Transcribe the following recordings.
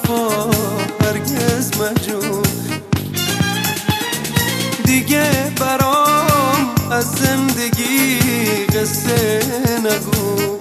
وفا هرگز مجو. دیگه برام از زندگی قصه نگو.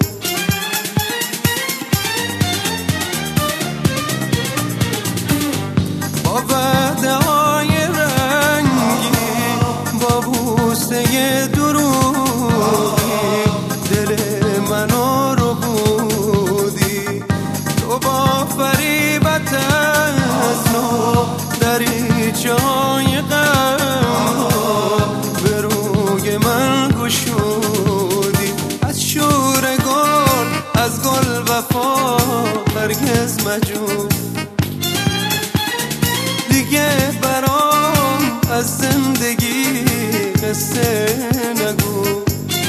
با وعده های رنگی، با بوسه دروغی، دل منو رو بودی. تو با فریبت از نو دریچه‌های غم به روی من گشودی. از شور گل، از گل وفا هرگز مجو. دیگه برام از زندگی قصه نگو.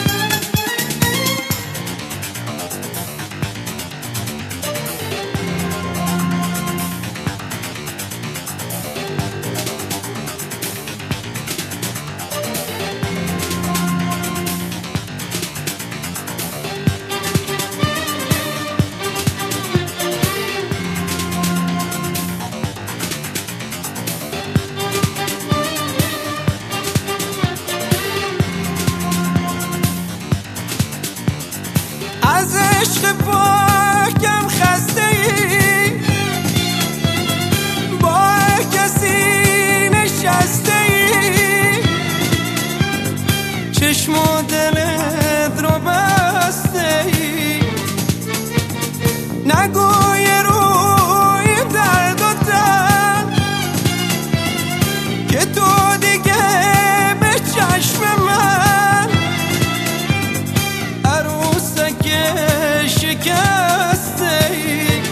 از عشق پاکم خسته ای، با کسی نشسته ای، چشم و دلت رو بسته ای. نگوی روی درد و دل که تو دیگه به چشم من شکسته ای.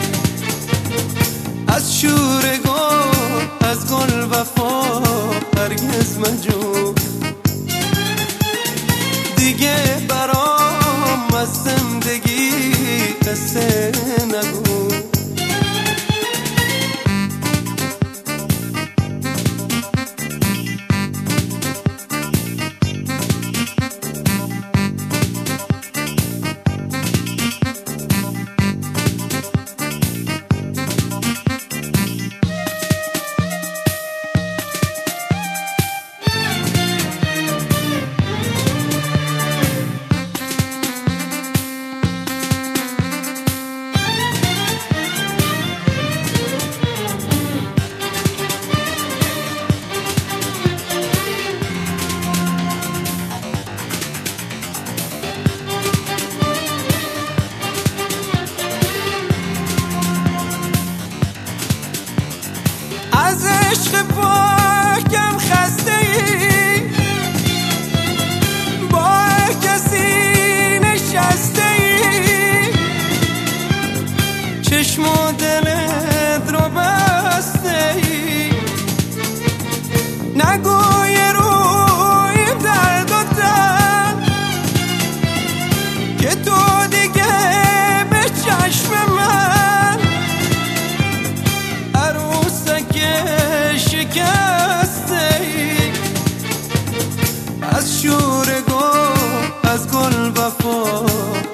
از شور گل، از گل وفا هرگز مجو. دیگه برام از زندگی قصه نگو. از عشق پاکم خسته ای، با کسی نشسته ای، چشم و دلت رو بسته ای. نگوی روی درد و دل که تو دیگه به چشم من شکسته ای. از شور گل، از گل وفا